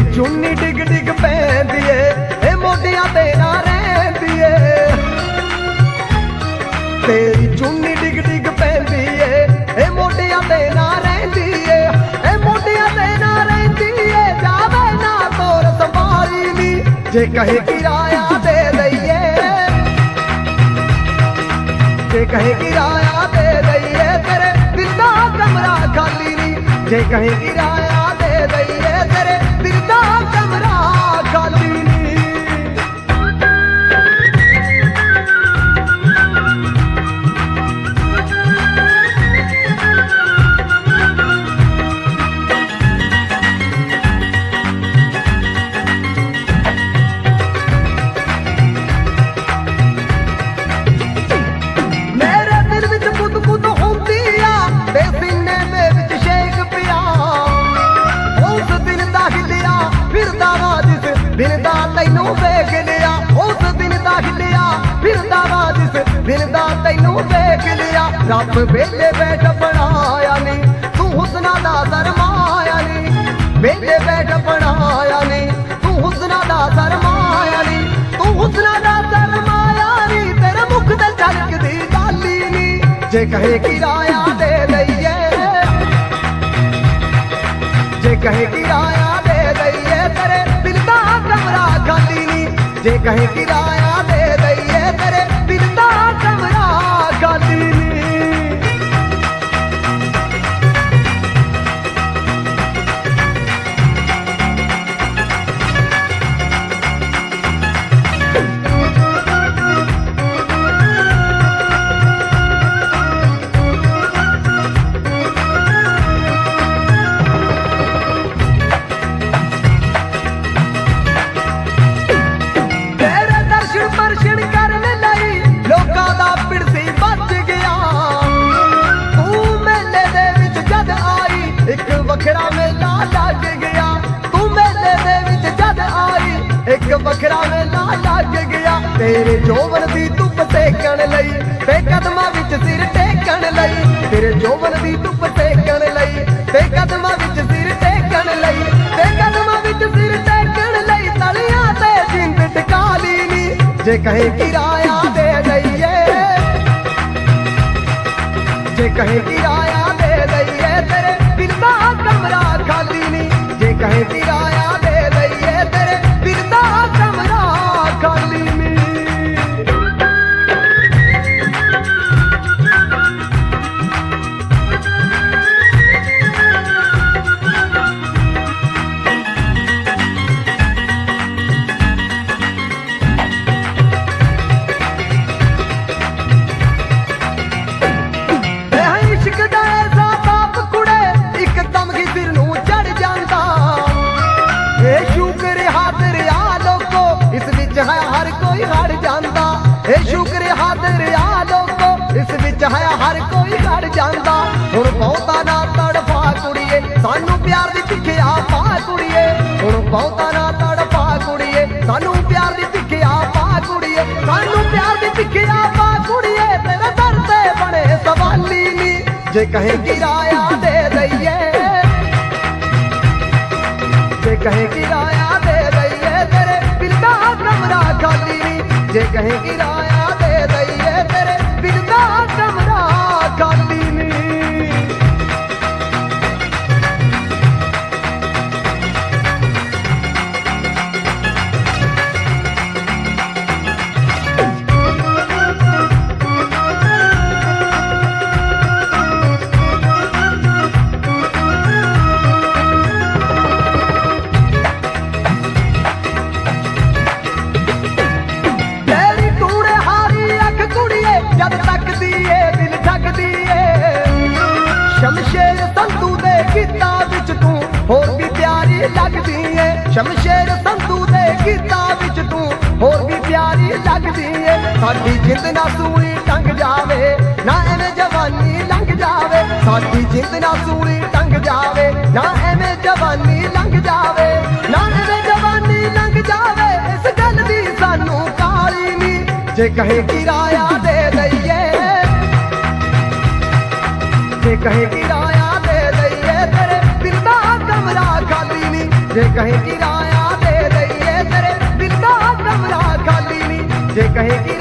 तेरी चुन्नी डिग डिग पैंदी है ए मोटिया ते ना रहंदी है तेरी चुन्नी डिग डिग पैंदी है ए मोटिया ते ना रहंदी है ए मोटिया ते ना रहंदी है जावे ना तोर संभाली नी जे कहे किराया दे दईए जे कहे किराया दे दईए तेरे दिल दा कमरा खाली नी जे कहे किराया दे दईए तेरे दिल दा कमरा खाली नी दिल दा तैनू वेख लिया उस दिन दा हिलिया फिरदा वा जिस दिल दा तैनू वेख लिया रब बेले बैठ बनाया नी तू हुस्ना दा सरमाया नी बेले बैठ बनाया नी तू हुस्ना दा सरमाया नी तू हुस्ना दा सरमाया नी तेरे मुख ते झलकदी डाली नी जे कहे किराया दे दईए जे कहे किराया दे दईए तेरे दिल दा कमरा खाली नी जे कहे किराया दे दईए तेरे दिल दा कमरा खाली नी वखरा मेला लग गया तू मेले दे विच जद आई एक वखरा मेला लग गया तेरे जोवन दी धुप सेकण लई ते कदमां विच सिर टेकण लई तेरे जोवन दी धुप सेकण लई ते कदमां विच सिर टेकण लई ते कदमां विच सिर टेकण लई तलियां ते जिंद टकाली नी जे कहे किराया दे दईए जे कहे किराया दे दईए तेरे दिल दा कमरा खाली नी जे कहे किराया दे दईए तेरे दिल दा कमरा खाली नी हर कोई हट जांदा ए शुक्र हाज़िर आ लोगो इस विच है हर कोई हट जांदा हुण बहुता ना तड़फा कुड़िए सानू प्यार दी भिखिया पा कुड़िए हुण बहुता ना तड़फा कुड़िए सानू प्यार दी भिखिया पा कुड़िए सानू प्यार दी भिखिया पा कुड़िए तेरे दर ते बने सवाली नी जे कहे किराया दे दईए जे कहे किराया दे दईए तेरे दिल दा कमरा खाली नी जे कहे किराया दे दईए तेरे दिल दा कमरा खाली नी शमशेर संधू दे गीता विच तू होर भी प्यारी लगदी है शमशेर संधू दे गीता विच तू होर भी प्यारी लगदी है साडी जिंद ना सूली टंग जावे ना एवें जवानी लंघ जावे साडी जिंद ना सूली टंग जावे ना एवें जवानी लंघ जावे ना एवें जवानी लंघ जावे इस गल दी सानू काली नी जे कहे किराया दे दईए जे कहे किराया दे दईए तेरे दिल दा कमरा खाली नी जे कहे किराया ਜੇ ਕਹੇਗੀ